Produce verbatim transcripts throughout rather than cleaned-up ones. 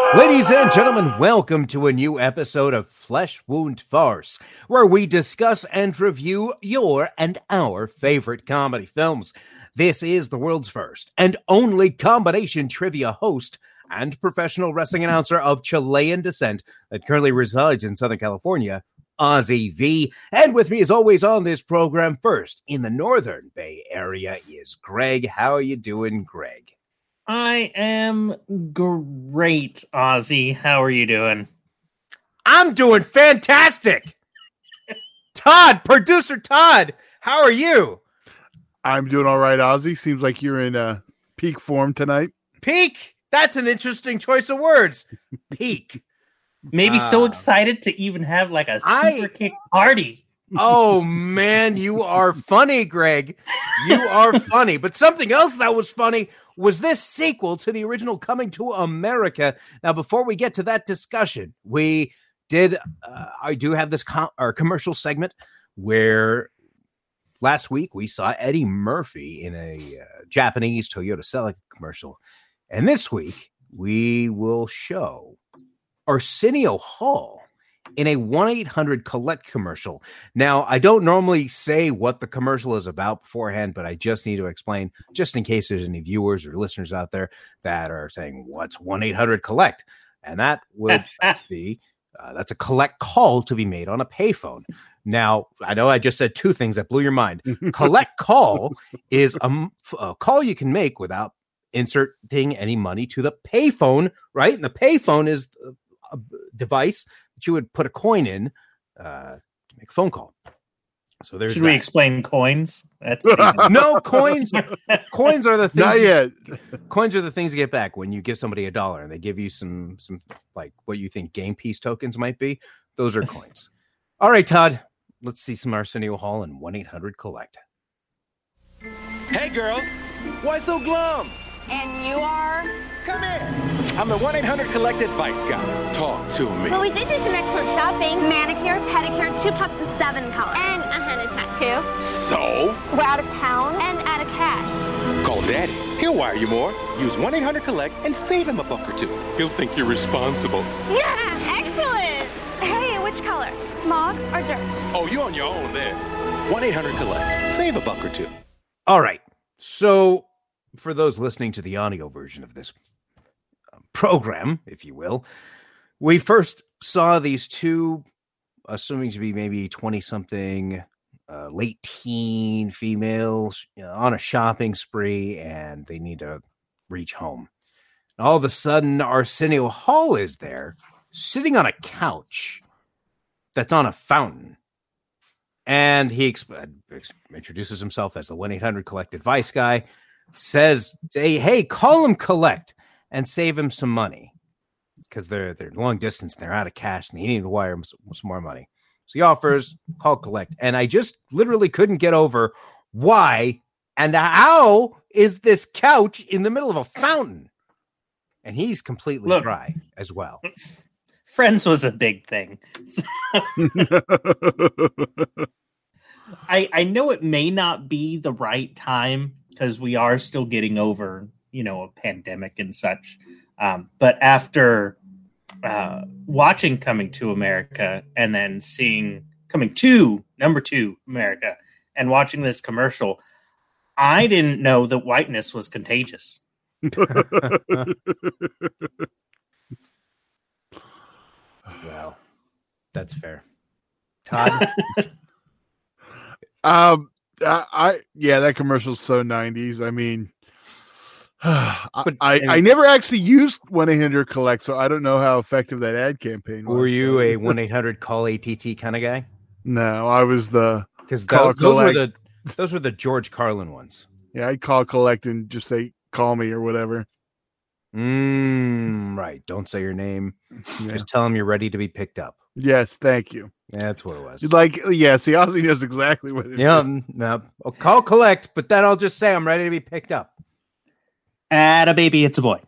Ladies and gentlemen, welcome to a new episode of Flesh Wound Farce, where we discuss and review your and our favorite comedy films. This is the world's first and only combination trivia host and professional wrestling announcer of Chilean descent that currently resides in Southern California, Ozzy V. And with me, as always, on this program, first in the Northern Bay Area is Greg. How are you doing, Greg? I am great, Ozzy. How are you doing? I'm doing fantastic. Todd, producer Todd, how are you? I'm doing all right, Ozzy. Seems like you're in uh, peak form tonight. Peak? That's an interesting choice of words. Peak. Maybe uh, so Ah. excited to even have like a super I- kick party. Oh, man, you are funny, Greg. You are funny. But something else that was funny was this sequel to the original Coming to America. Now, before we get to that discussion, we did, uh, I do have this com- our commercial segment where last week we saw Eddie Murphy in a uh, Japanese Toyota Celica commercial. And this week we will show Arsenio Hall in a one eight hundred collect commercial. Now, I don't normally say what the commercial is about beforehand, but I just need to explain, just in case there's any viewers or listeners out there that are saying, what's one eight hundred collect? And that would be, uh, that's a collect call to be made on a payphone. Now, I know I just said two things that blew your mind. Collect call is a, a call you can make without inserting any money to the payphone, right? And the payphone is a device that you would put a coin in uh, to make a phone call. So there's Should that. we explain coins? That's No, coins. Coins are the things. Not yet. Coins are the things you get back when you give somebody a dollar and they give you some some like what you think game piece tokens might be. Those are coins. All right, Todd. Let's see some Arsenio Hall and one eight hundred collect. Hey girls, why so glum? And you are? Come here. I'm the one eight hundred collect advice guy. Talk to me. Well, we did do some excellent shopping. Manicure, pedicure, two pups and seven colors. And a henna tattoo. So? We're out of town and out of cash. Call Daddy. He'll wire you more. Use one eight hundred collect and save him a buck or two. He'll think you're responsible. Yeah, excellent. Hey, which color? Mauve or dirt? Oh, you're on your own there. one eight hundred collect. Save a buck or two. All right. So for those listening to the audio version of this program, if you will, we first saw these two, assuming to be maybe twenty-something, uh, late teen females, you know, on a shopping spree, and they need to reach home. And all of a sudden, Arsenio Hall is there, sitting on a couch that's on a fountain. And he exp- ex- introduces himself as the one eight hundred collect advice guy, says, hey, hey, call him collect and save him some money because they're they're long distance, they're out of cash, and they need to wire him some, some more money. So he offers, call collect. And I just literally couldn't get over why and how is this couch in the middle of a fountain? And he's completely Look, dry as well. Friends was a big thing. So, I I know it may not be the right time because we are still getting over, you know, a pandemic and such. Um, but after uh, watching Coming to America and then seeing Coming to Number Two America and watching this commercial, I didn't know that whiteness was contagious. Well, that's fair. Todd? um, I, I yeah, that commercial's so nineties. I mean, I, But- I I never actually used one eight hundred collect, so I don't know how effective that ad campaign was. Were you a one eight hundred call A T T kind of guy? No, I was the Because Call those were collect. the those were the George Carlin ones. yeah. I'd call collect and just say call me or whatever. Mm, right. Don't say your name. Yeah. Just tell them you're ready to be picked up. Yes, thank you. That's what it was. It's like, yeah, see, Ozzy knows exactly what it yeah, is. mm, no. I'll call collect, but then I'll just say I'm ready to be picked up. Add a baby, it's a boy.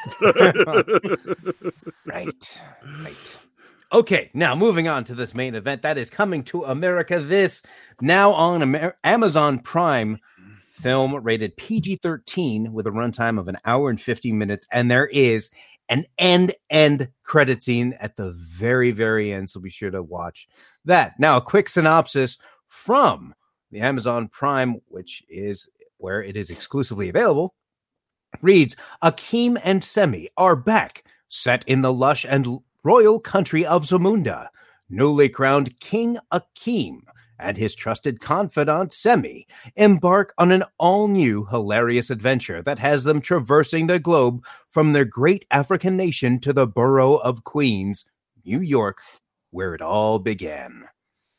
Right. Right. Okay, now moving on to this main event that is Coming to America. This now on Amer- Amazon Prime film rated P G thirteen with a runtime of an hour and fifty minutes. And there is an end end credit scene at the very, very end. So be sure to watch that. Now, a quick synopsis from the Amazon Prime, which is where it is exclusively available, reads: Akeem and Semi are back, set in the lush and royal country of Zamunda. Newly crowned King Akeem and his trusted confidant Semi embark on an all-new hilarious adventure that has them traversing the globe from their great African nation to the borough of Queens, New York, where it all began.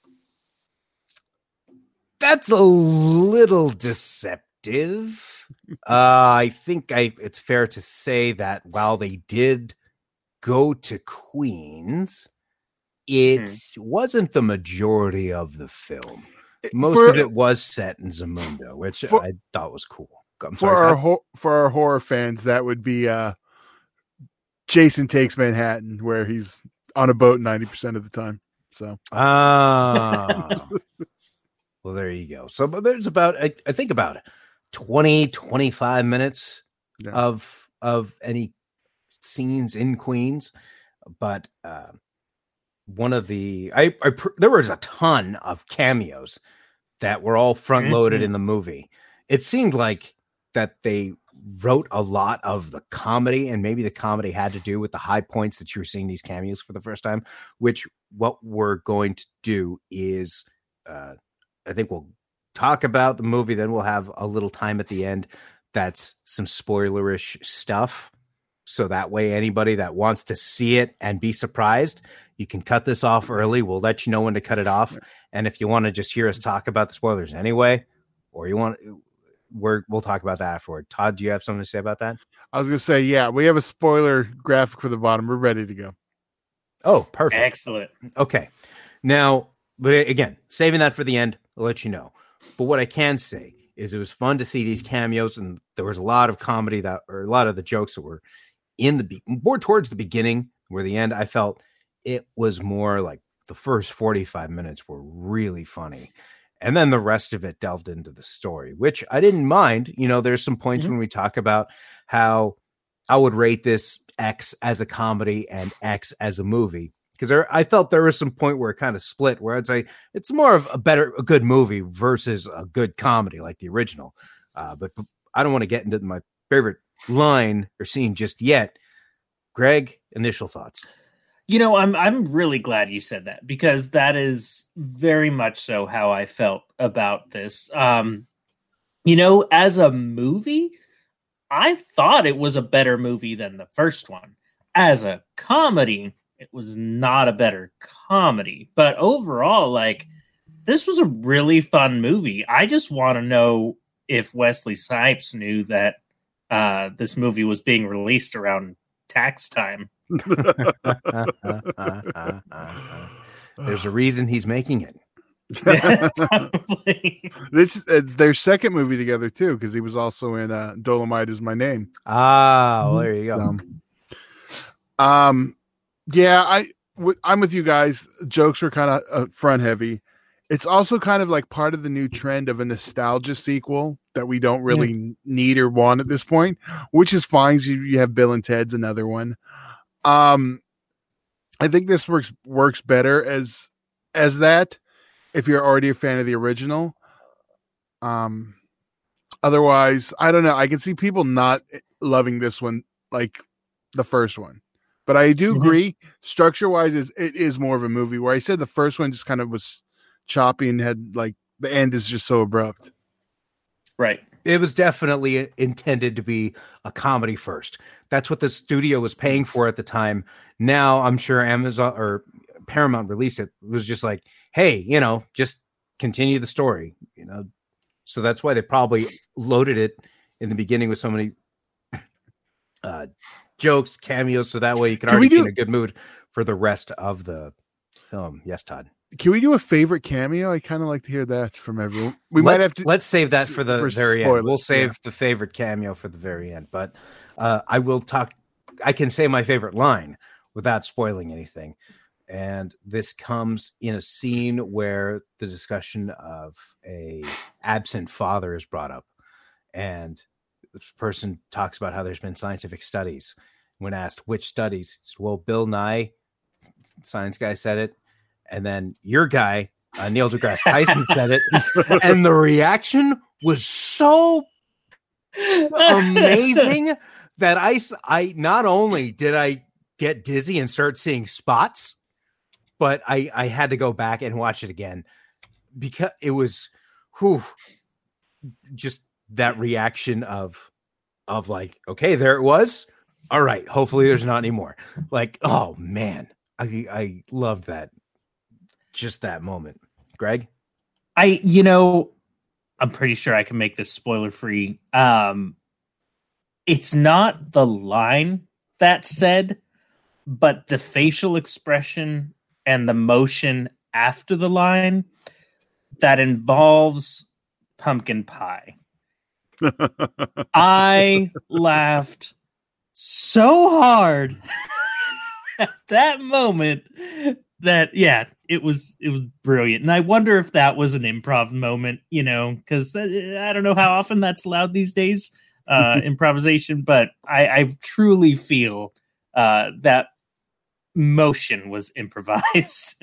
That's a little deceptive. Uh, I think I, it's fair to say that while they did go to Queens, it mm-hmm. wasn't the majority of the film. Most for, of it was set in Zamunda, which for, I thought was cool. I'm for sorry, our ho- for our horror fans, that would be uh, Jason Takes Manhattan, where he's on a boat ninety percent of the time. So, ah, well, there you go. So, but there's about I, I think about twenty, twenty-five minutes yeah. of of any scenes in Queens, but. Uh, One of the I, I there was a ton of cameos that were all front loaded mm-hmm. in the movie. It seemed like that they wrote a lot of the comedy, and maybe the comedy had to do with the high points that you were seeing these cameos for the first time. Which what we're going to do is, uh, I think we'll talk about the movie, then we'll have a little time at the end that's some spoilerish stuff. So that way, anybody that wants to see it and be surprised, you can cut this off early. We'll let you know when to cut it off. And if you want to just hear us talk about the spoilers anyway, or you want, we're, we'll talk about that afterward. Todd, do you have something to say about that? I was going to say, yeah, we have a spoiler graphic for the bottom. We're ready to go. Oh, perfect. Excellent. Okay. Now, but again, saving that for the end, I'll let you know. But what I can say is it was fun to see these cameos, and there was a lot of comedy that, or a lot of the jokes that were in the more towards the beginning, where the end I felt it was more like the first forty-five minutes were really funny, and then the rest of it delved into the story, which I didn't mind. You know, there's some points mm-hmm. when we talk about how I would rate this X as a comedy and X as a movie, because there I felt there was some point where it kind of split, where I'd say it's more of a better a good movie versus a good comedy like the original. Uh, but I don't want to get into my favorite line or scene just yet. Greg, initial thoughts. You know, I'm I'm really glad you said that, because that is very much so how I felt about this. Um, you know, as a movie, I thought it was a better movie than the first one. As a comedy, it was not a better comedy. But overall, like, this was a really fun movie. I just want to know if Wesley Snipes knew that Uh, this movie was being released around tax time. There's a reason he's making it. This it's their second movie together too, because he was also in uh, Dolomite Is My Name. Ah, well, there you go. Um, um yeah, I w- I'm with you guys. Jokes were kind of uh, front heavy. It's also kind of like part of the new trend of a nostalgia sequel that we don't really yeah. need or want at this point, which is fine. You, you have Bill and Ted's another one. Um, I think this works works better as as that if you're already a fan of the original. Um, otherwise, I don't know. I can see people not loving this one like the first one, but I do mm-hmm. agree. Structure wise, is it is more of a movie. Where I said the first one just kind of was choppy and had like the end is just so abrupt. Right. It was definitely intended to be a comedy first. That's what the studio was paying for at the time. Now I'm sure Amazon or Paramount released it. It was just like, hey, you know, just continue the story, you know. So that's why they probably loaded it in the beginning with so many uh, jokes, cameos, so that way you can, can already be in a good mood for the rest of the film. Yes, Todd. Can we do a favorite cameo? I kind of like to hear that from everyone. We let's, might have to. Let's save that for the for very spoilers. end. We'll save yeah. the favorite cameo for the very end. But uh, I will talk. I can say my favorite line without spoiling anything. And this comes in a scene where the discussion of a absent father is brought up, and this person talks about how there's been scientific studies, when asked which studies. He said, well, Bill Nye, science guy, said it. And then your guy, uh, Neil deGrasse Tyson, said it. And the reaction was so amazing that I, I not only did I get dizzy and start seeing spots, but I, I had to go back and watch it again because it was whew, just that reaction of, of like, okay, there it was. All right. Hopefully there's not any more. Like, oh man, I, I loved that. Just that moment. Greg? I, you know, I'm pretty sure I can make this spoiler free. Um, it's not the line that said, but the facial expression and the motion after the line that involves pumpkin pie. I laughed so hard at that moment that, yeah, it was it was brilliant. And I wonder if that was an improv moment, you know, because I don't know how often that's allowed these days, uh, improvisation, but I, I truly feel uh, that motion was improvised.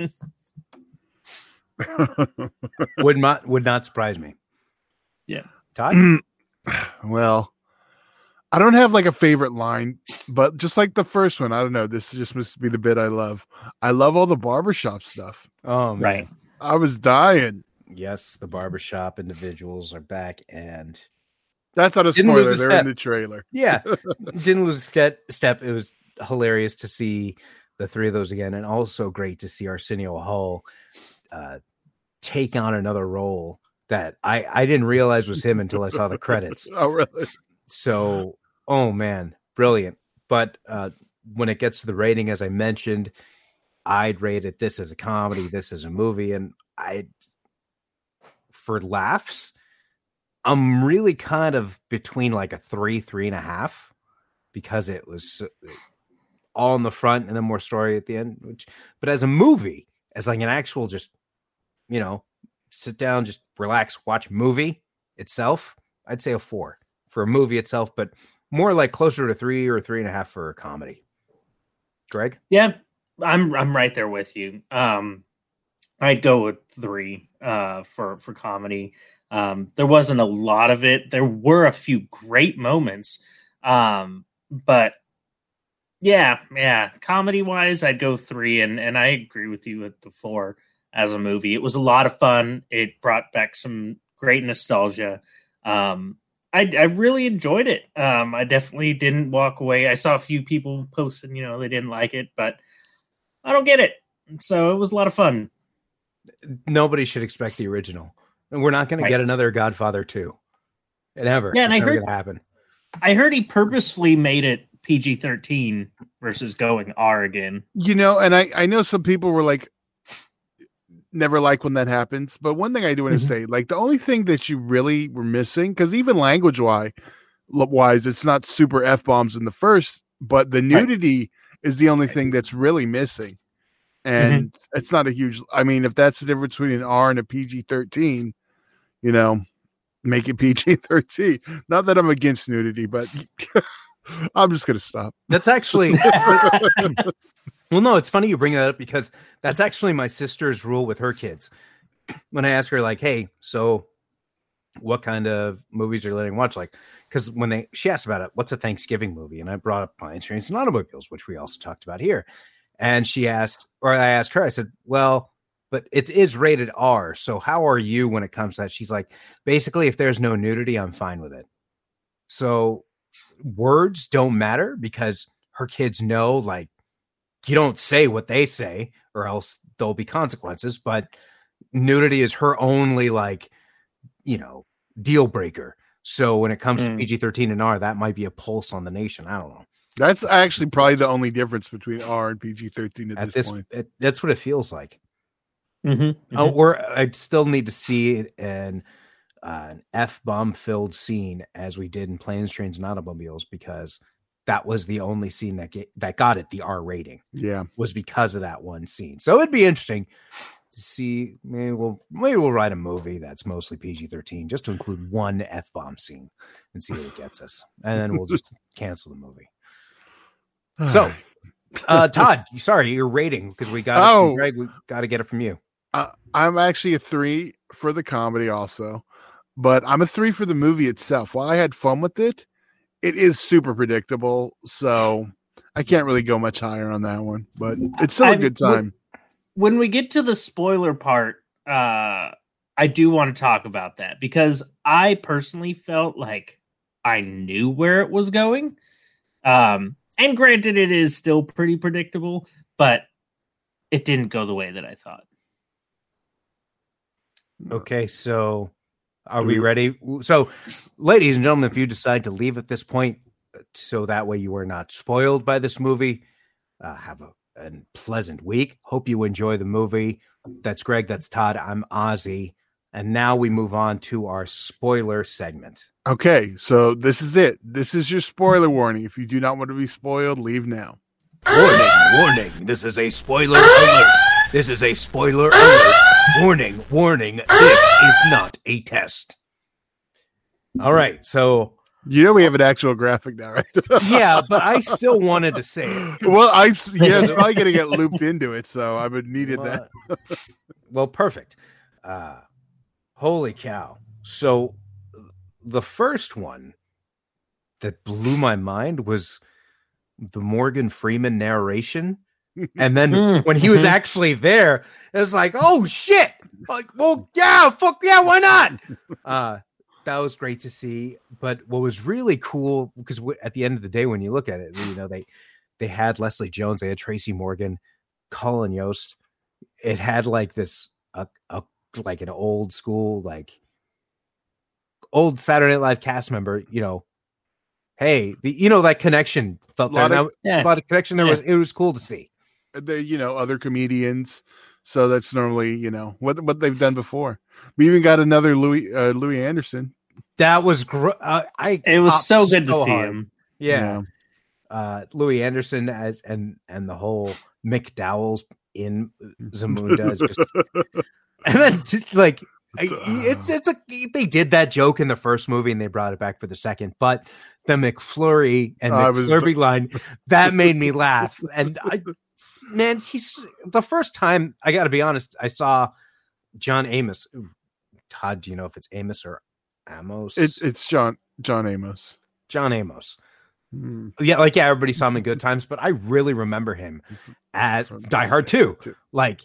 would not would not surprise me. Yeah. Todd? Well, I don't have like a favorite line, but just like the first one, I don't know. This just must be the bit I love. I love all the barbershop stuff. Oh, man. Right. I was dying. Yes, the barbershop individuals are back, and that's not a Didn't spoiler. lose a They're step. in the trailer. yeah, didn't lose a step. Step. It was hilarious to see the three of those again, and also great to see Arsenio Hall uh, take on another role that I I didn't realize was him until I saw the credits. Oh, really? So, oh man, brilliant. But uh, when it gets to the rating, as I mentioned, I'd rate it this as a comedy, this as a movie, and I, for laughs, I'm really kind of between like a three, three and a half, because it was all in the front and then more story at the end. Which, but as a movie, as like an actual, just, you know, sit down, just relax, watch movie itself, I'd say a four for a movie itself, but more like closer to three or three and a half for a comedy. Greg? Yeah, I'm I'm right there with you. Um, I'd go with three uh, for for comedy. Um, there wasn't a lot of it. There were a few great moments, um, but yeah, yeah, comedy wise, I'd go three, and and I agree with you at the four as a movie. It was a lot of fun. It brought back some great nostalgia. Um, I, I really enjoyed it. Um, I definitely didn't walk away. I saw a few people posting, you know, they didn't like it, but I don't get it. So it was a lot of fun. Nobody should expect the original. And we're not going Right. to get another Godfather two. Never. Yeah, and it's I never heard- going to happen. I heard he purposefully made it P G thirteen versus going R again. You know, and I, I know some people were like, never like when that happens. But one thing I do want to Mhm. say, like the only thing that you really were missing, because even language wise, wise, it's not super F bombs in the first, but the nudity is the only thing that's really missing. And it's not a huge, I mean, if that's the difference between an R and a P G thirteen, you know, make it P G thirteen. Not that I'm against nudity, but I'm just going to stop. That's actually, well, no, it's funny you bring that up, because that's actually my sister's rule with her kids. When I ask her, like, hey, so what kind of movies are you letting watch? Like, because when they, she asked about it, what's a Thanksgiving movie? And I brought up Planes, Trains, and Automobiles, which we also talked about here. And she asked, or I asked her, I said, well, but it is rated R. So how are you when it comes to that? She's like, basically, if there's no nudity, I'm fine with it. So words don't matter, because her kids know, like, you don't say what they say or else there'll be consequences. But nudity is her only, like, you know, deal breaker. So when it comes Mm. to P G thirteen and R, that might be a pulse on the nation. I don't know. That's actually probably the only difference between R and P G thirteen at, At this, this, point. it, that's what it feels like. Mm-hmm. Oh, or I still need to see it in uh, an F-bomb filled scene as we did in Planes, Trains, and Automobiles, because that was the only scene that get, that got it the R rating, Yeah. was because of that one scene. So it'd be interesting to see. Maybe we'll maybe we'll write a movie that's mostly P G thirteen just to include one F-bomb scene and see what it gets us, and then we'll just cancel the movie. So, uh, Todd, sorry, your rating because we got it Oh. from Greg. We got to get it from you. Uh, I'm actually a three for the comedy also, but I'm a three for the movie itself. While I had fun with it, it is super predictable, so I can't really go much higher on that one, but it's still a I'm- good time. When we get to the spoiler part, uh, I do want to talk about that because I personally felt like I knew where it was going. Um, and granted, it is still pretty predictable, but it didn't go the way that I thought. Okay, so are we ready? So, ladies and gentlemen, if you decide to leave at this point, so that way you are not spoiled by this movie, uh, have a, a pleasant week. Hope you enjoy the movie. That's Greg. That's Todd. I'm Ozzy. And now we move on to our spoiler segment. Okay, so this is it. This is your spoiler warning. If you do not want to be spoiled, leave now. Warning, warning. This is a spoiler alert. This is a spoiler alert. Warning, warning. This is not a test. All right, so You know we have an actual graphic now, right? yeah, but I still wanted to say it. Well, I yeah, it's probably gonna get looped into it, so I would needed that. Well, well, perfect. Uh, holy cow. So the first one that blew my mind was the Morgan Freeman narration. And then Mm. when he was actually there, it was like, oh shit. Like, well, yeah, fuck yeah, why not? Uh, that was great to see. But what was really cool, because w- at the end of the day, when you look at it, you know, they they had Leslie Jones, they had Tracy Morgan, Colin Yost. It had like this a, a like an old school, like old Saturday Night Live cast member, you know. Hey, the you know that connection felt there. Lot of- Now, Yeah. a lot of connection there Yeah. was it was cool to see. The you know other comedians, so that's normally you know what what they've done before. We even got another Louis uh, Louis Anderson. That was gr- uh, I It was popped so good to see hard. him. Yeah. Uh, Louis Anderson as, and and the whole McDowell's in Zamunda is just and then just like I- it's it's a they did that joke in the first movie and they brought it back for the second, but the McFlurry and I was- McFlurry line that made me laugh. And I man, he's the first time I got to be honest, I saw John Amos. Todd, do you know if it's Amos or Amos? It's it's John John Amos. John Amos. Hmm. Yeah, like yeah, everybody saw him in Good Times, but I really remember him at Die Hard two. Like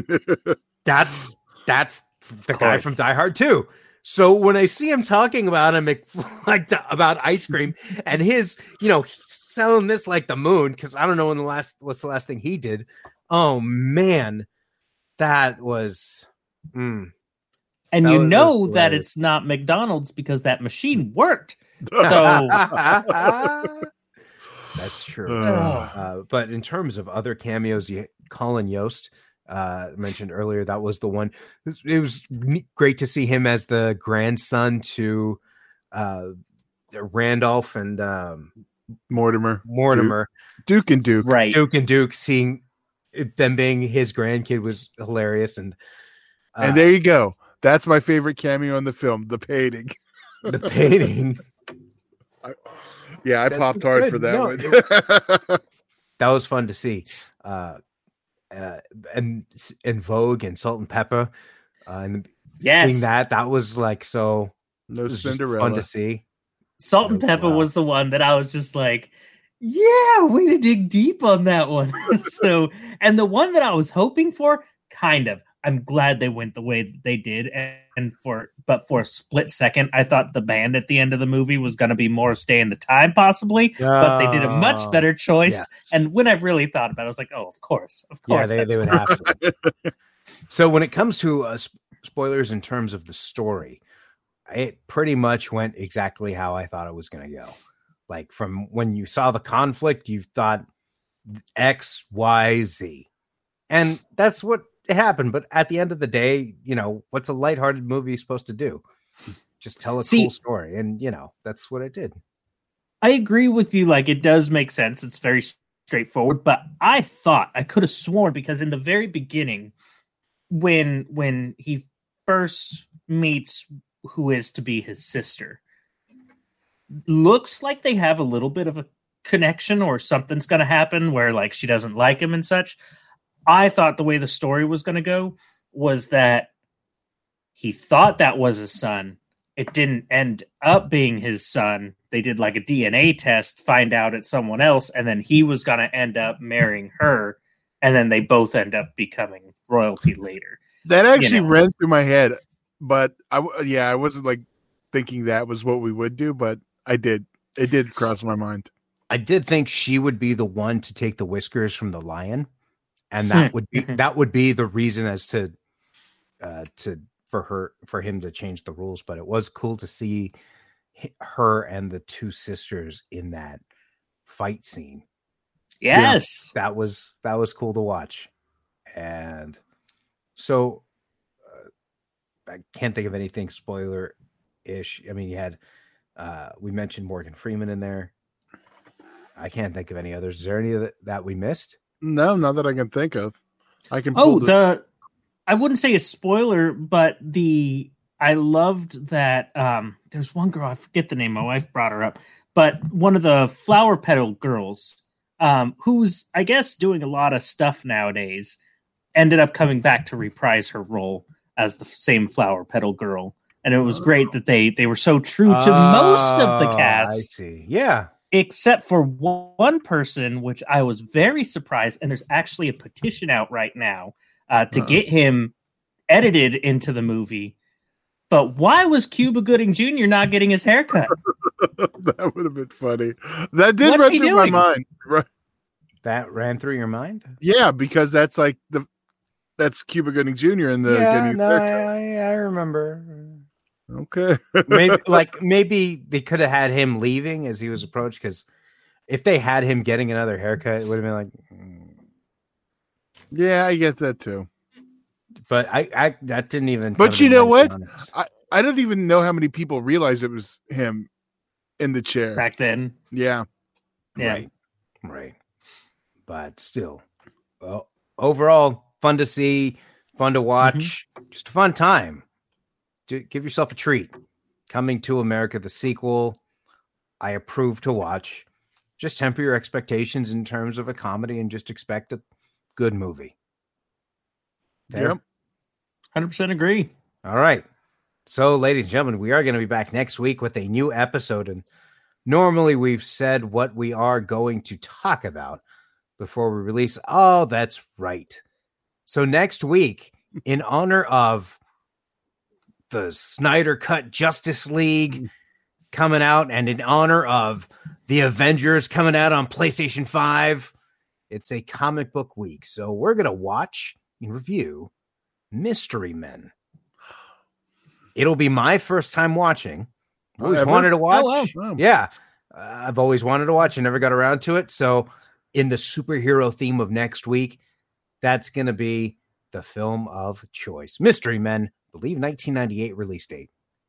that's that's the guy course. from Die Hard two. So when I see him talking about him like about ice cream and his, you know, selling this like the moon, because I don't know when the last what's the last thing he did. Oh man, that was. Mm. And That you was- that know was that hilarious. it's not McDonald's because that machine worked. So That's true. Uh, Uh, but in terms of other cameos, you, Colin Yost uh, mentioned earlier, that was the one. It was ne- great to see him as the grandson to uh, Randolph and um, Mortimer, Mortimer, Duke and Duke. right. Duke and Duke. Seeing it, them being his grandkid was hilarious, and uh, And there you go. That's my favorite cameo in the film, the painting. the painting. Yeah, I That- popped that's hard good. for No, that one. That was fun to see. Uh, uh, and and Vogue and Salt and Pepper, uh, and Yes. seeing that that was like so. No It was just Cinderella. fun to see. Salt and Oh, Pepper wow. was the one that I was just like, yeah, way to dig deep on that one. So, and the one that I was hoping for, kind of. I'm glad they went the way that they did, and, and for but for a split second, I thought the band at the end of the movie was going to be more Stay in the Time, possibly. But they did a much Oh, better choice. yes. And when I've really thought about it, I was like, oh, of course, of Yeah, course. they, they that's would have to. So when it comes to uh, sp- spoilers in terms of the story, it pretty much went exactly how I thought it was going to go. Like from when you saw the conflict, you thought X, Y, Z, and that's what happened. But at the end of the day, you know, what's a lighthearted movie supposed to do? Just tell a See- cool story, and you know that's what it did. I agree with you. Like, it does make sense. It's very straightforward. But I thought I could have sworn, because in the very beginning, when when he first meets who is to be his sister, looks like they have a little bit of a connection or something's going to happen where like she doesn't like him and such. I thought the way the story was going to go was that he thought that was his son. It didn't end up being his son. They did like a D N A test, find out it's someone else, and then he was going to end up marrying her, and then they both end up becoming royalty later. That actually You know. ran through my head, but I w- yeah, I wasn't like thinking that was what we would do, but I did. It did cross my mind. I did think she would be the one to take the whiskers from the lion, and that would be that would be the reason as to uh, to for her for him to change the rules. But it was cool to see her and the two sisters in that fight scene. Yes, Yeah, that was that was cool to watch. And so uh, I can't think of anything spoiler ish. I mean, you had uh, we mentioned Morgan Freeman in there. I can't think of any others. Is there any of that, that we missed? No, not that I can think of. I can. Oh, pull the, the I wouldn't say a spoiler, but the I loved that um there's one girl, I forget the name, my wife brought her up, but one of the Flower Petal girls, um, who's I guess doing a lot of stuff nowadays, ended up coming back to reprise her role as the same Flower Petal girl. And it was great that they they were so true to most of the Oh, cast. I see. Yeah. Except for one person, which I was very surprised. And there's actually a petition out right now uh, to Uh-oh. get him edited into the movie. But why was Cuba Gooding Junior not getting his haircut? that would have been funny. That did What's run he through doing? my mind. Right. That ran through your mind? Yeah, because that's like the that's Cuba Gooding Junior in the yeah, getting his no, haircut. I, I remember. Okay. Maybe like maybe they could have had him leaving as he was approached, because if they had him getting another haircut, it would have been like. mm. Yeah, I get that too. But I, I that didn't even. But come to you know mind, to what? be honest. I, I don't even know how many people realized it was him in the chair. Back then. Yeah. Yeah. Right, right. But still, well, overall, fun to see, fun to watch, just a fun time. Do, give yourself a treat. Coming to America, the sequel, I approve to watch. Just temper your expectations in terms of a comedy and just expect a good movie. Fair? Yep. one hundred percent agree. All right. So, ladies and gentlemen, we are going to be back next week with a new episode. And normally we've said what we are going to talk about before we release. Oh, that's right. So next week, in honor of the Snyder Cut Justice League coming out and in honor of the Avengers coming out on PlayStation five, it's a comic book week. So we're going to watch and review Mystery Men. It'll be my first time watching. I always Ever? wanted to watch. Oh, wow. Yeah. Uh, I've always wanted to watch and never got around to it. So in the superhero theme of next week, that's going to be the film of choice. Mystery Men, I believe nineteen ninety-eight release date.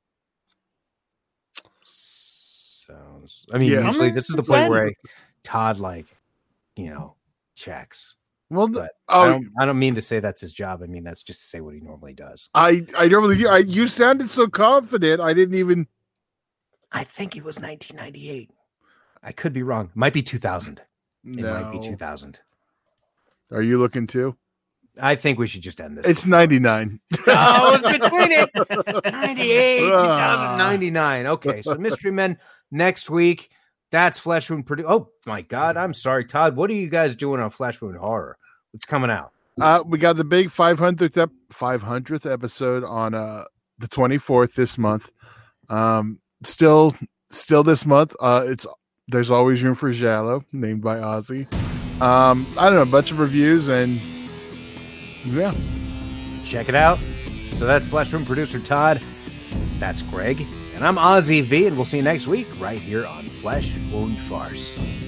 Sounds, I mean, Yeah. usually this is the point where I, Todd, like, you know, checks. Well, But oh, I, don't, I don't mean to say that's his job. I mean, that's just to say what he normally does. I I normally I you sounded so confident. I didn't even. I think it was nineteen ninety-eight. I could be wrong. Might be two thousand. It No. might be two thousand. Are you looking too? I think we should just end this. It's ninety-nine. Oh, it's between it. ninety-eight, two thousand ninety-nine. Okay, so Mystery Men next week. That's Flesh Wound Produ- Oh my God, I'm sorry, Todd. What are you guys doing on Flesh Wound Horror? What's coming out? Uh, we got the big five hundredth ep- five hundredth episode on uh the twenty-fourth this month. Um, still, still this month. Uh, it's there's always room for Giallo, named by Ozzy. Um, I don't know, a bunch of reviews and yeah. Check it out. So that's Flesh Wound producer Todd. That's Greg. And I'm Ozzy V, and we'll see you next week right here on Flesh Wound Farce.